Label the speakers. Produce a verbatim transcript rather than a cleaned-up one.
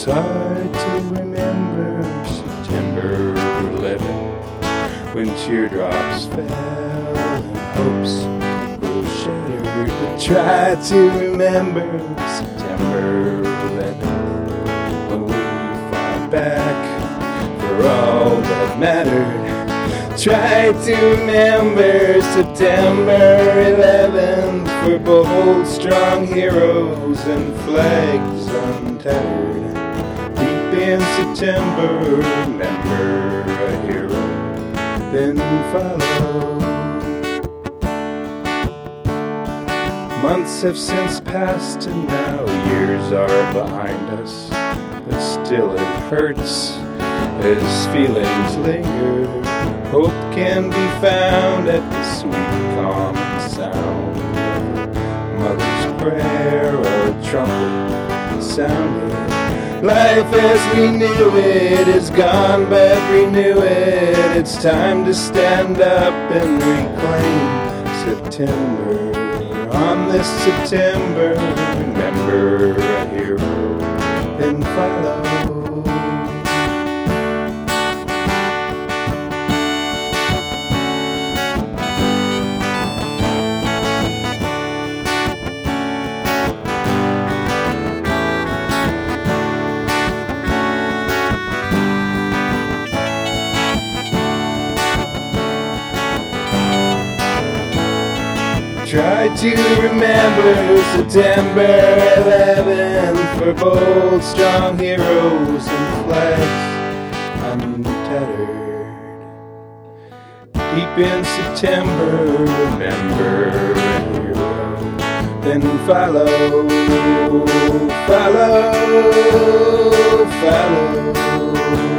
Speaker 1: It's hard to remember September eleventh, when teardrops fell and hopes were shattered. But try to remember September eleventh, when we fought back for all that mattered. Try to remember September eleventh, for bold, strong heroes and flags untattered. Deep in September, remember a hero, then follow. Months have since passed and now years are behind us, but still it hurts as feelings linger. Hope can be found at the sweet, calm sound of mother's prayer or trumpet sounding. Life as we knew it is gone, but renew it. It's time to stand up and reclaim September. On this September, remember a hero, then follow. Try to remember September eleventh, for bold, strong heroes and flags untattered. Deep in September, remember a hero, then follow, follow, follow.